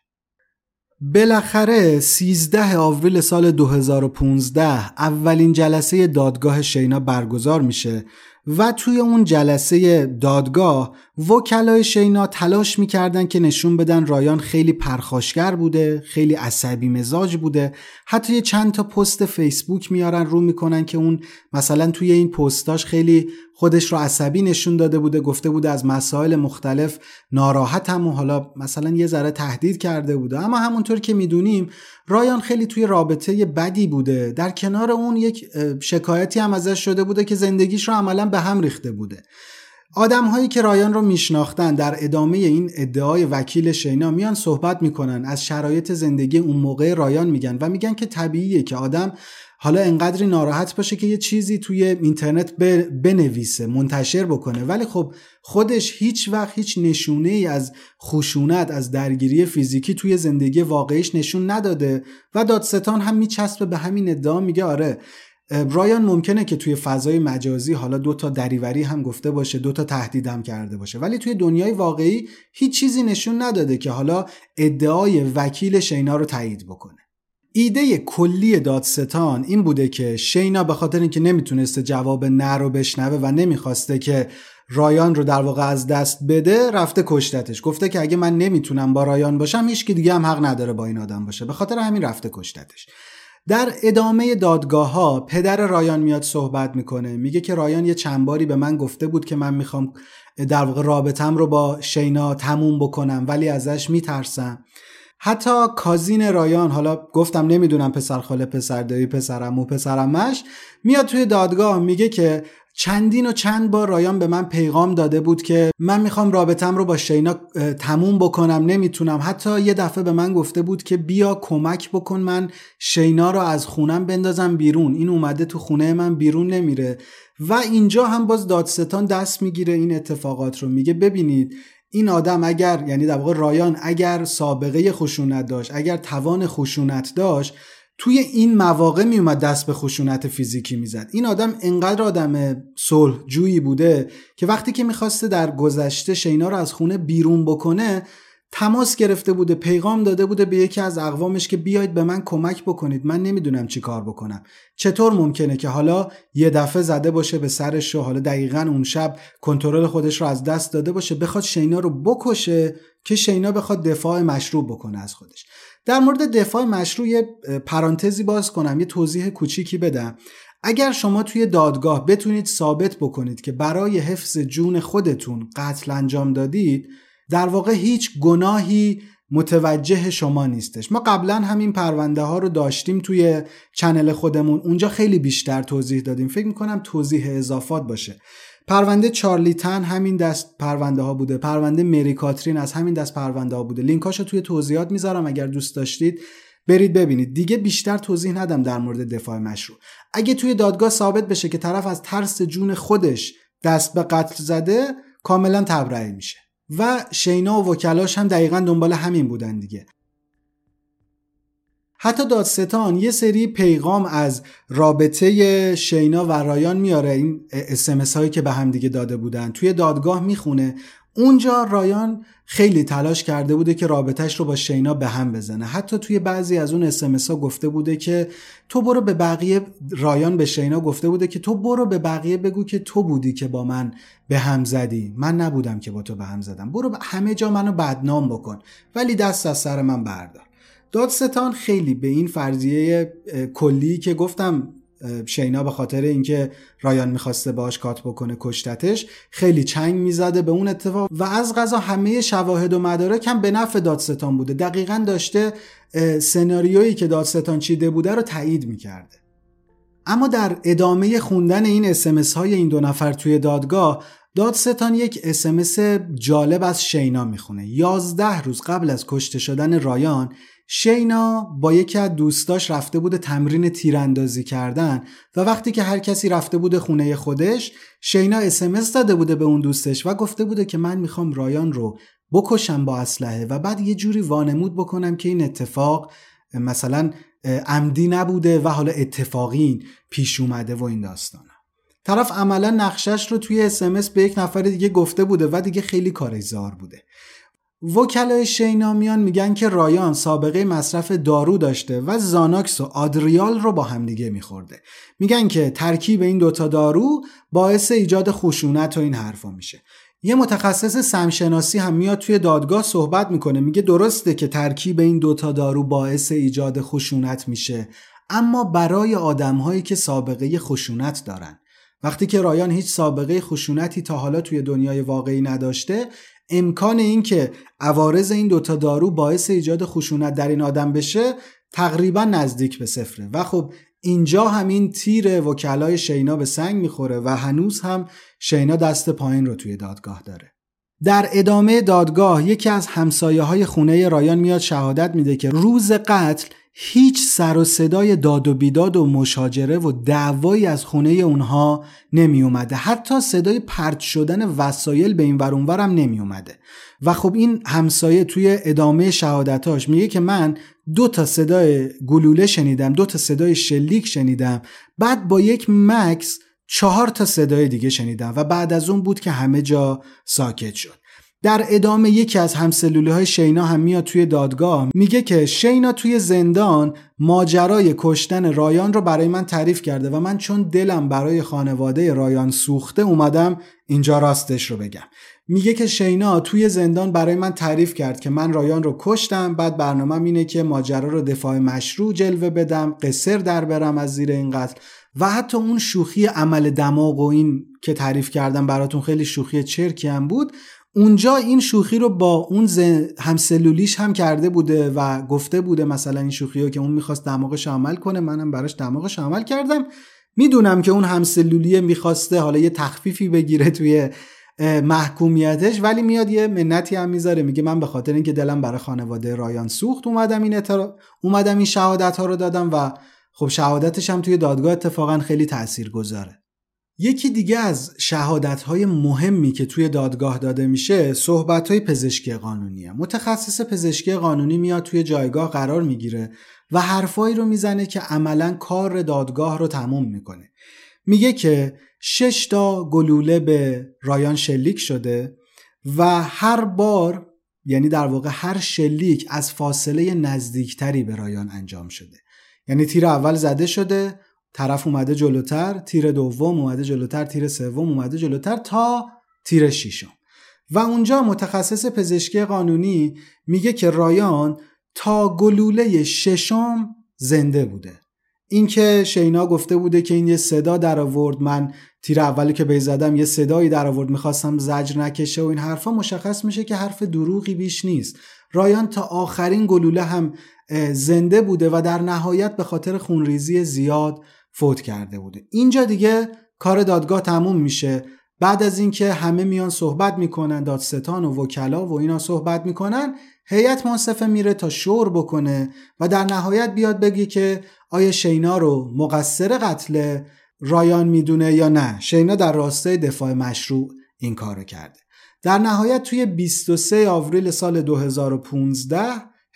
بالاخره سیزده آوریل سال دو هزار و پانزده اولین جلسه دادگاه شینا برگزار میشه و توی اون جلسه دادگاه وکلای شینا تلاش میکردن که نشون بدن رایان خیلی پرخاشگر بوده، خیلی عصبی مزاج بوده. حتی یه چند تا پست فیسبوک میارن رو میکنن که اون مثلا توی این پستاش خیلی خودش رو عصبی نشون داده بوده، گفته بوده از مسائل مختلف ناراحتم و حالا مثلا یه ذره تهدید کرده بوده. اما همونطور که میدونیم رایان خیلی توی رابطه بدی بوده. در کنار اون یک شکایتی هم ازش شده بوده که زندگیش رو عملاً به هم ریخته بوده. آدم هایی که رایان رو میشناختن در ادامه این ادعای وکیل شینا میان صحبت میکنن از شرایط زندگی اون موقع رایان، میگن و میگن که طبیعیه که آدم حالا انقدری ناراحت باشه که یه چیزی توی اینترنت بنویسه، منتشر بکنه، ولی خب خودش هیچ وقت هیچ نشونه ای از خشونت، از درگیری فیزیکی توی زندگی واقعیش نشون نداده و دادستان هم میچسبه به همین ادعا، میگه آره رایان ممکنه که توی فضای مجازی حالا دو تا دریوری هم گفته باشه، دو تا تهدید هم کرده باشه، ولی توی دنیای واقعی هیچ چیزی نشون نداده که حالا ادعای وکیل شینا رو تایید بکنه. ایده کلی دادستان این بوده که شینا به خاطر اینکه نمیتونسته جواب نه رو بشنوه و نمیخواسته که رایان رو در واقع از دست بده، رفته کشتتش. گفته که اگه من نمیتونم با رایان باشم هیچ کی دیگه هم حق نداره با این آدم باشه، به خاطر همین رفته کشتتش. در ادامه دادگاه ها پدر رایان میاد صحبت میکنه، میگه که رایان یه چند باری به من گفته بود که من میخوام در واقع رابطم رو با شینا تموم بکنم ولی ازش میترسم. حتی کازین رایان، حالا گفتم نمیدونم پسر خاله، پسر دایی، پسر عمو، پسر عمش، میاد توی دادگاه میگه که چندین و چند بار رایان به من پیغام داده بود که من میخوام رابطم رو با شینا تموم بکنم، نمیتونم. حتی یه دفعه به من گفته بود که بیا کمک بکن من شینا رو از خونم بندازم بیرون، این اومده تو خونه من بیرون نمیره. و اینجا هم باز دادستان دست میگیره این اتفاقات رو، میگه ببینید این آدم اگر، یعنی در واقع رایان اگر سابقه خشونت داشت، اگر توان خشونت داشت، توی این مواقع می اومد دست به خشونت فیزیکی میزد. این آدم انقدر آدم صلح جویی بوده که وقتی که میخواسته در گذشته شینا رو از خونه بیرون بکنه، تماس گرفته بوده، پیغام داده بوده به یکی از اقوامش که بیاید به من کمک بکنید، من نمیدونم چی کار بکنم. چطور ممکنه که حالا یه دفعه زده باشه به سرش و حالا دقیقاً اون شب کنترل خودش رو از دست داده باشه، بخواد شینا رو بکشه که شینا بخواد دفاع مشروع بکنه از خودش. در مورد دفاع مشروع یه پرانتزی باز کنم، یه توضیح کوچیکی بدم. اگر شما توی دادگاه بتونید ثابت بکنید که برای حفظ جون خودتون قتل انجام دادید، در واقع هیچ گناهی متوجه شما نیستش. ما قبلا همین پرونده ها رو داشتیم توی چنل خودمون، اونجا خیلی بیشتر توضیح دادیم، فکر میکنم توضیح اضافات باشه. پرونده چارلی تن همین دست پرونده ها بوده، پرونده مری کاترین از همین دست پرونده ها بوده. لینکاشو توی توضیحات میذارم، اگر دوست داشتید برید ببینید. دیگه بیشتر توضیح ندم در مورد دفاع مشروع. اگه توی دادگاه ثابت بشه که طرف از ترس جون خودش دست به قتل زده، کاملا تبرئه میشه. و شینا و وکلاش هم دقیقاً دنبال همین بودن دیگه. حتی دادستان یه سری پیغام از رابطه شینا و رایان میاره، این اس ام اس هایی که به هم دیگه داده بودن توی دادگاه میخونه. اونجا رایان خیلی تلاش کرده بوده که رابطهش رو با شینا به هم بزنه. حتی توی بعضی از اون اس ام اس ها گفته بوده که تو برو به بقیه، رایان به شینا گفته بوده که تو برو به بقیه بگو که تو بودی که با من به هم زدی، من نبودم که با تو به هم زدم، برو همه جا منو بدنام بکن ولی دست از سر من بردار. دادستان خیلی به این فرضیه کلی که گفتم شینا به خاطر اینکه رایان میخواسته باهاش کات بکنه کشتتش خیلی چنگ میزده به اون اتفاق و از قضا همه شواهد و مدارک هم به نفع دادستان بوده. دقیقاً داشته سناریویی که دادستان چیده بوده رو تایید میکرده. اما در ادامه خوندن این اس ام اس های این دو نفر توی دادگاه، دادستان یک اس ام اس جالب از شینا میخونه. یازده روز قبل از کشته شدن رایان، شینا با یکی از دوستاش رفته بوده تمرین تیراندازی کردن و وقتی که هر کسی رفته بوده خونه خودش، شینا اس ام اس داده بوده به اون دوستش و گفته بوده که من میخوام رایان رو بکشم با اسلحه و بعد یه جوری وانمود بکنم که این اتفاق مثلا عمدی نبوده و حالا اتفاقی پیش اومده و این داستانا. طرف عملا نقشش رو توی اس ام اس به یک نفر دیگه گفته بوده و دیگه خیلی کارش زار بوده. وکلای شینا میان میگن که رایان سابقه مصرف دارو داشته و زاناکس و آدریال رو با هم دیگه میخورده. میگن که ترکیب این دوتا دارو باعث ایجاد خشونت و این حرفا میشه. یه متخصص سمشناسی هم میاد توی دادگاه صحبت میکنه، میگه درسته که ترکیب این دوتا دارو باعث ایجاد خشونت میشه، اما برای آدمهایی که سابقه خشونت دارن. وقتی که رایان هیچ سابقه خشونتی تا حالا توی دنیای واقعی نداشته، امکان این که عوارض این دوتا دارو باعث ایجاد خشونت در این آدم بشه تقریبا نزدیک به صفره. و خب اینجا همین تیر وکلای شینا به سنگ میخوره و هنوز هم شینا دست پایین رو توی دادگاه داره. در ادامه دادگاه یکی از همسایه های خونه رایان میاد شهادت میده که روز قتل هیچ سر و صدای داد و بیداد و مشاجره و دعوایی از خونه اونها نمی اومده. حتی صدای پرت شدن وسایل به این ور اون ور هم نمی اومده. و خب این همسایه توی ادامه شهادتاش میگه که من دو تا صدای گلوله شنیدم، دو تا صدای شلیک شنیدم، بعد با یک مکس چهار تا صدای دیگه شنیدم و بعد از اون بود که همه جا ساکت شد. در ادامه یکی از همسلولی های شینا هم میاد توی دادگاه میگه که شینا توی زندان ماجرای کشتن رایان رو برای من تعریف کرده و من چون دلم برای خانواده رایان سوخته اومدم اینجا راستش رو بگم. میگه که شینا توی زندان برای من تعریف کرد که من رایان رو کشتم، بعد برنامه‌م اینه که ماجرا رو دفاع مشروع جلوه بدم، قصر در برم از زیر این قتل و حتی اون شوخی عمل دماغ و این که تعریف کردم براتون خیلی شوخی چرکی هم بود. اونجا این شوخی رو با اون زن... همسلولیش هم کرده بوده و گفته بوده مثلا این شوخی رو که اون میخواست دماغش عمل کنه، منم براش دماغش عمل کردم. میدونم که اون همسلولیه میخواسته حالا یه تخفیفی بگیره توی محکومیتش، ولی میاد یه منتی هم میذاره، میگه من به خاطر اینکه دلم برای خانواده رایان سوخت اومدم این اترا... اومدم این شهادت ها رو دادم و خب شهادتش هم توی دادگاه اتفاقا خیلی تاثیرگذاره. یکی دیگه از شهادت‌های مهمی که توی دادگاه داده میشه صحبت‌های پزشکی قانونیه. متخصص پزشکی قانونی میاد توی جایگاه قرار میگیره و حرفایی رو میزنه که عملاً کار دادگاه رو تموم میکنه. میگه که شش تا گلوله به رایان شلیک شده و هر بار، یعنی در واقع هر شلیک از فاصله نزدیکتری به رایان انجام شده. یعنی تیر اول زده شده، طرف اومده جلوتر، تیر دوم اومده جلوتر، تیر سوم اومده جلوتر تا تیر ششم. و اونجا متخصص پزشکی قانونی میگه که رایان تا گلوله ششم زنده بوده. این که شینا گفته بوده که این یه صدا در آورد، من تیر اولی که بهش زدم یه صدایی در آورد، میخواستم زجر نکشه و این حرفا، مشخص میشه که حرف دروغی بیش نیست. رایان تا آخرین گلوله هم زنده بوده و در نهایت به خاطر خونریزی زیاد فوت کرده بوده. اینجا دیگه کار دادگاه تموم میشه. بعد از اینکه همه میان صحبت میکنن، دادستان و وکلا و اینا صحبت میکنن، هیئت منصفه میره تا شور بکنه و در نهایت بیاد بگه که آیا شینا رو مقصر قتل رایان میدونه یا نه. شینا در راستای دفاع مشروع این کارو کرده. در نهایت توی بیست و سوم آوریل سال دو هزار و پانزده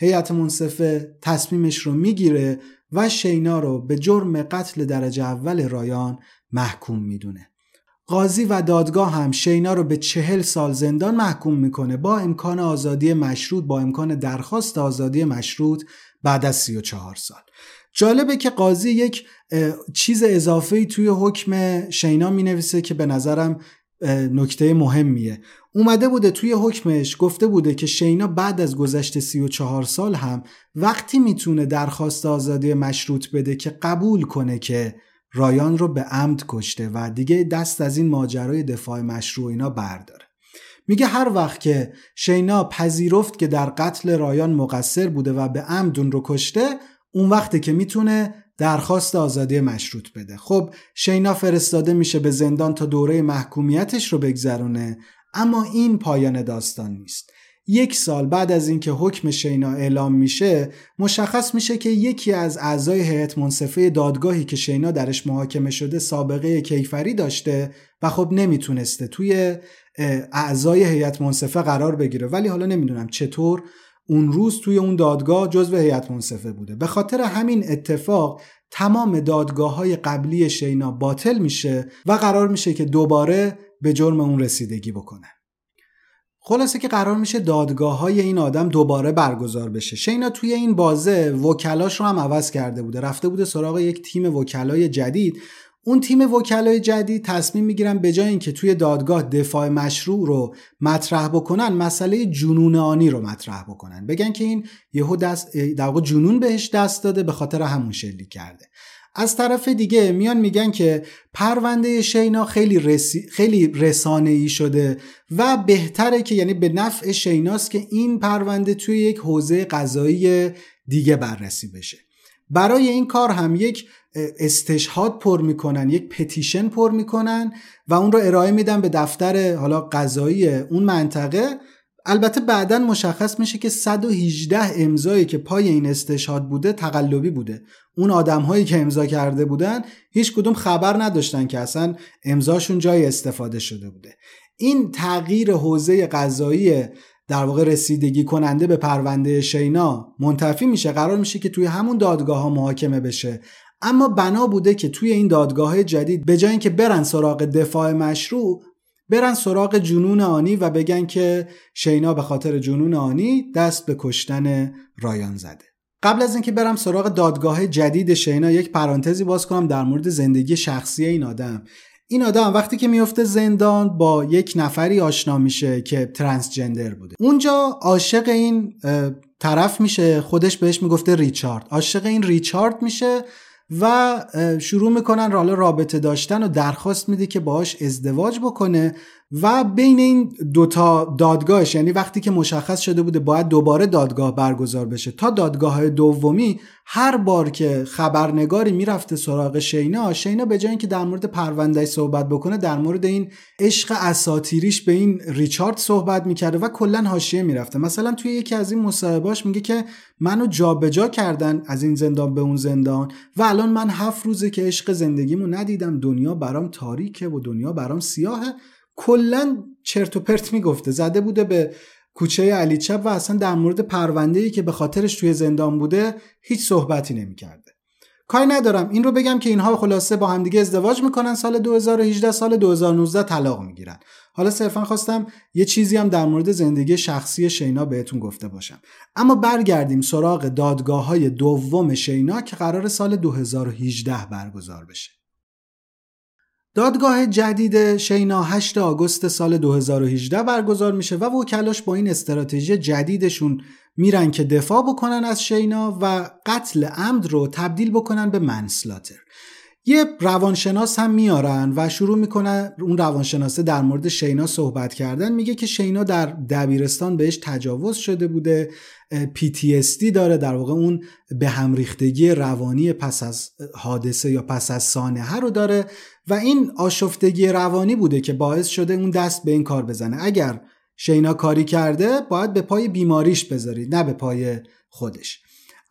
هیئت منصفه تصمیمش رو میگیره و شینا رو به جرم قتل درجه اول رایان محکوم میدونه. قاضی و دادگاه هم شینا رو به چهل سال زندان محکوم میکنه با امکان آزادی مشروط، با امکان درخواست آزادی مشروط بعد از سی و چهار سال. جالبه که قاضی یک چیز اضافه‌ای توی حکم شینا مینویسه که به نظرم نکته مهمیه. اومده بوده توی حکمش گفته بوده که شینا بعد از گذشت سی و چهار سال هم وقتی میتونه درخواست آزادی مشروط بده که قبول کنه که رایان رو به عمد کشته و دیگه دست از این ماجرای دفاع مشروع اینا برداره. میگه هر وقت که شینا پذیرفت که در قتل رایان مقصر بوده و به عمد اون رو کشته، اون وقته که میتونه درخواست آزادی مشروط بده. خب شینا فرستاده میشه به زندان تا دوره محکومیتش رو بگذرونه، اما این پایان داستان نیست. یک سال بعد از اینکه حکم شینا اعلام میشه، مشخص میشه که یکی از اعضای هیئت منصفه دادگاهی که شینا درش محاکمه شده سابقه کیفری داشته و خب نمیتونسته توی اعضای هیئت منصفه قرار بگیره، ولی حالا نمیدونم چطور اون روز توی اون دادگاه جزو هیئت منصفه بوده. به خاطر همین اتفاق تمام دادگاه‌های قبلی شینا باطل میشه و قرار میشه که دوباره به جرم اون رسیدگی بکنه. خلاصه که قرار میشه دادگاه‌های این آدم دوباره برگزار بشه. شینا توی این بازه وکلاش رو هم عوض کرده بوده، رفته بوده سراغ یک تیم وکلای جدید. اون تیم وکلای جدید تصمیم میگیرن به جای اینکه توی دادگاه دفاع مشروع رو مطرح بکنن، مسئله جنون آنی رو مطرح بکنن، بگن که این یهو دست در واقع جنون بهش دست داده، به خاطر همون شلیک کرده. از طرف دیگه میان میگن که پرونده شینا خیلی رسی... خیلی رسانه‌ای شده و بهتره که، یعنی به نفع شیناست که این پرونده توی یک حوزه قضایی دیگه بررسی بشه. برای این کار هم یک استشهاد پر میکنن، یک پتیشن پر میکنن و اون رو ارائه میدن به دفتر حالا قضایی اون منطقه. البته بعداً مشخص میشه که صد و هجده امضایی که پای این استشهاد بوده تقلبی بوده. اون آدم‌هایی که امضا کرده بودن هیچ کدوم خبر نداشتن که اصلا امضاشون جای استفاده شده بوده. این تغییر حوزه قضایی در واقع رسیدگی کننده به پرونده شینا منتفی میشه، قرار میشه که توی همون دادگاه‌ها محاکمه بشه. اما بنا بوده که توی این دادگاه‌های جدید به جای اینکه برن سراغ دفاع مشروع، برن سراغ جنون آنی و بگن که شینا به خاطر جنون آنی دست به کشتن رایان زده. قبل از اینکه برم سراغ دادگاه جدید شینا، یک پرانتزی باز کنم در مورد زندگی شخصی این آدم. این آدم وقتی که میفته زندان با یک نفری آشنا میشه که ترنسجندر بوده. اونجا عاشق این طرف میشه، خودش بهش میگفته ریچارد. عاشق این ریچارد میشه و شروع میکنن حالا رابطه داشتن و درخواست میده که باهاش ازدواج بکنه و بین این دوتا دادگاهش، یعنی وقتی که مشخص شده بوده باید دوباره دادگاه برگزار بشه، تا دادگاه دومی هر بار که خبرنگاری میرفته سراغ شینا، شینا به جای اینکه در مورد پروندهش صحبت بکنه در مورد این عشق اساطیریش به این ریچارد صحبت میکرده و کلا حاشیه میرفته. مثلا توی یکی از این مصاحبه‌اش میگه که منو جابجا کردن از این زندان به اون زندان و الان من هفت روزه که عشق زندگیمو ندیدم، دنیا برام تاریکه و دنیا برام سیاهه. کلن چرت و پرت میگفته، زده بوده به کوچه علی چپ و اصلا در مورد پرونده‌ای که به خاطرش توی زندان بوده هیچ صحبتی نمی‌کرده. کاری ندارم این رو بگم که اینها خلاصه با همدیگه ازدواج میکنن، سال دو هزار و هجده سال دو هزار و نوزده طلاق میگیرن. حالا صرفا خواستم یه چیزی هم در مورد زندگی شخصی شینا بهتون گفته باشم. اما برگردیم سراغ دادگاه‌های دوم شینا که قرار سال دو هزار و هجده برگزار بشه. دادگاه جدید شینا هشتم آگوست سال دو هزار و هجده برگزار میشه و وکلاش با این استراتژی جدیدشون میرن که دفاع بکنن از شینا و قتل عمد رو تبدیل بکنن به منسلاتر. یه روانشناس هم میارن و شروع میکنن اون روانشناسه در مورد شینا صحبت کردن. میگه که شینا در دبیرستان بهش تجاوز شده بوده، پی تی اس دی داره، در واقع اون به هم ریختگی روانی پس از حادثه یا پس از سانحه رو داره و این آشفتگی روانی بوده که باعث شده اون دست به این کار بزنه. اگر شینا کاری کرده باید به پای بیماریش بذارید، نه به پای خودش.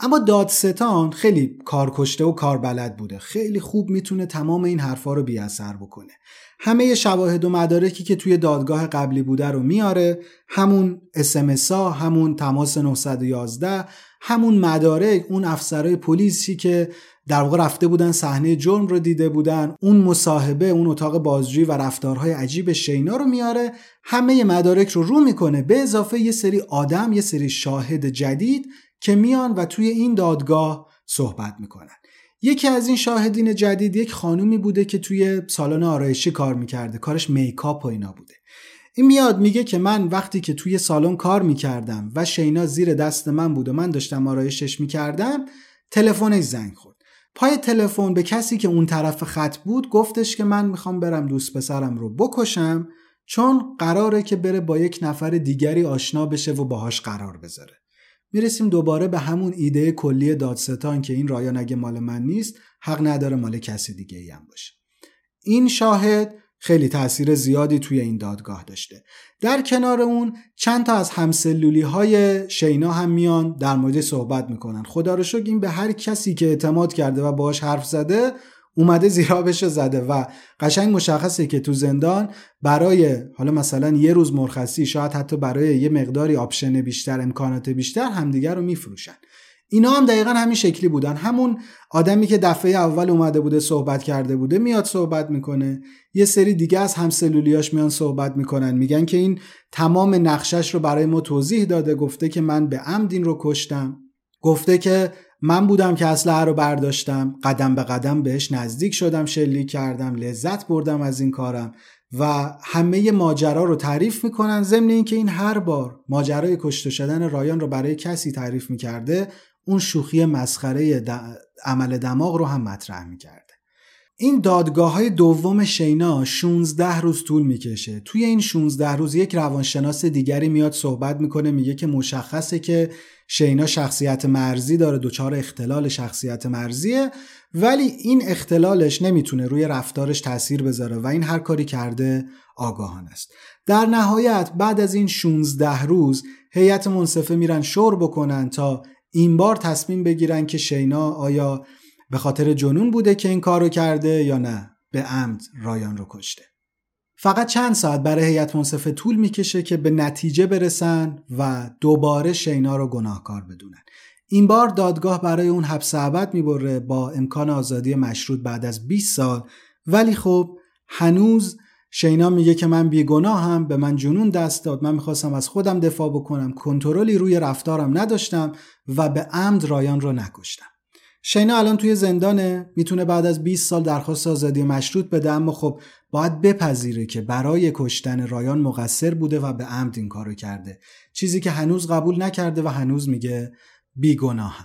اما دادستان خیلی کارکشته و کاربلد بوده، خیلی خوب میتونه تمام این حرفا رو بی اثر بکنه. همه شواهد و مدارکی که توی دادگاه قبلی بوده رو میاره، همون اس ام اس ها، همون تماس نه یک یک، همون مدارک، اون افسرهای پلیسی که در واقع رفته بودن صحنه جرم رو دیده بودن، اون مصاحبه، اون اتاق بازجویی و رفتارهای عجیب شینا رو میاره، همه مدارک رو رو میکنه، به اضافه یه سری آدم، یه سری شاهد جدید که میان و توی این دادگاه صحبت میکنن. یکی از این شاهدین جدید یک خانومی بوده که توی سالن آرایشی کار میکرده، کارش میکاپ و اینا بوده. این میاد میگه که من وقتی که توی سالن کار میکردم و شینا زیر دست من بود و من داشتم آرایشش میکردم، تلفنش زنگ خورد. پای تلفن به کسی که اون طرف خط بود گفتش که من میخوام برم دوست پسرم رو بکشم، چون قراره که بره با یک نفر دیگری آشنا بشه و باهاش قرار بذاره. میرسیم دوباره به همون ایده کلی دادستان که این رایان اگه مال من نیست، حق نداره مال کسی دیگه ای هم باشه. این شاهد خیلی تأثیر زیادی توی این دادگاه داشته. در کنار اون چند تا از همسلولی های شینا هم میان در مورد صحبت میکنن. خدا رو شکر این به هر کسی که اعتماد کرده و باهاش حرف زده اومده زیرابش زده و قشنگ مشخصه که تو زندان برای حالا مثلا یه روز مرخصی، شاید حتی برای یه مقداری آپشن بیشتر، امکانات بیشتر، همدیگر رو میفروشن. اینا هم دقیقا همین شکلی بودن. همون آدمی که دفعه اول اومده بوده صحبت کرده بوده میاد صحبت میکنه، یه سری دیگه از همسلولیاش میان صحبت میکنن، میگن که این تمام نقشش رو برای ما توضیح داده، گفته که من به عمد این رو کشتم، گفته که من بودم که اسلحه رو برداشتم، قدم به قدم بهش نزدیک شدم، شلیک کردم، لذت بردم از این کارم و همه ماجرا رو تعریف میکنن. ضمن این که این هر بار ماجرای کشته شدن رایان رو برای کسی تعریف میکرده، اون شوخی مسخره د... عمل دماغ رو هم مطرح میکرده. این دادگاه‌های دوم شینا شانزده روز طول میکشه. توی این شانزده روز یک روانشناس دیگری میاد صحبت میکنه، میگه که مشخصه که شینا شخصیت مرزی داره، دچار اختلال شخصیت مرزیه، ولی این اختلالش نمیتونه روی رفتارش تأثیر بذاره و این هر کاری کرده آگاهانه است. در نهایت بعد از این شانزده روز هیئت منصفه میرن شور بکنن تا این بار تصمیم بگیرن که شینا آیا به خاطر جنون بوده که این کارو کرده یا نه به عمد رایان رو کشته. فقط چند ساعت برای هیئت منصفه طول میکشه که به نتیجه برسن و دوباره شینا رو گناهکار بدونن. این بار دادگاه برای اون حبس ابد میبره با امکان آزادی مشروط بعد از بیست سال، ولی خب هنوز شینا میگه که من بیگناهم، به من جنون دست داد، من میخواستم از خودم دفاع بکنم، کنترلی روی رفتارم نداشتم و به عمد رایان رو نکشتم. شینا الان توی زندانه، میتونه بعد از بیست سال درخواست آزادی مشروط بده، اما خب باید بپذیره که برای کشتن رایان مقصر بوده و به عمد این کارو کرده، چیزی که هنوز قبول نکرده و هنوز میگه بیگناهم.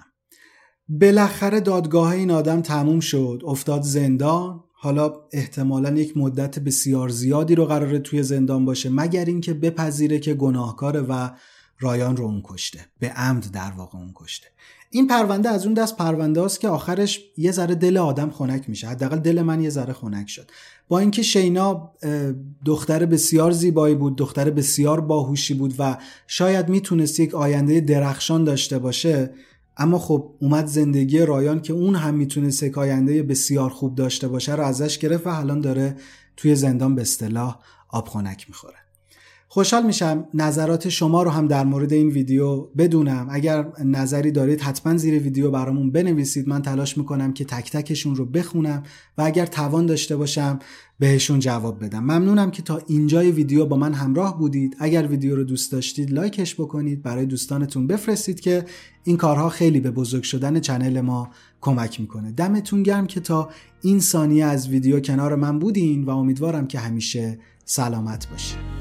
بالاخره دادگاه این آدم تموم شد، افتاد زندان. حالا احتمالاً یک مدت بسیار زیادی رو قراره توی زندان باشه، مگر اینکه بپذیره که گناهکاره و رایان رو اون کشته، به عمد در واقع اون کشته. این پرونده از اون دست پرونده است که آخرش یه ذره دل آدم خنک میشه، حداقل دل من یه ذره خنک شد. با اینکه شینا دختر بسیار زیبایی بود، دختر بسیار باهوشی بود و شاید میتونست یک آینده درخشان داشته باشه، اما خب اومد زندگی رایان که اون هم میتونست یک آینده بسیار خوب داشته باشه رو ازش گرفت و الان داره توی زندان به اصطلاح آب خنک میخوره. خوشحال میشم نظرات شما رو هم در مورد این ویدیو بدونم. اگر نظری دارید حتما زیر ویدیو برامون بنویسید، من تلاش میکنم که تک تکشون رو بخونم و اگر توان داشته باشم بهشون جواب بدم. ممنونم که تا اینجای ویدیو با من همراه بودید. اگر ویدیو رو دوست داشتید لایکش بکنید، برای دوستانتون بفرستید که این کارها خیلی به بزرگ شدن چنل ما کمک میکنه. دمتون گرم که تا این ثانیه از ویدیو کنار من بودین و امیدوارم که همیشه سلامت باشید.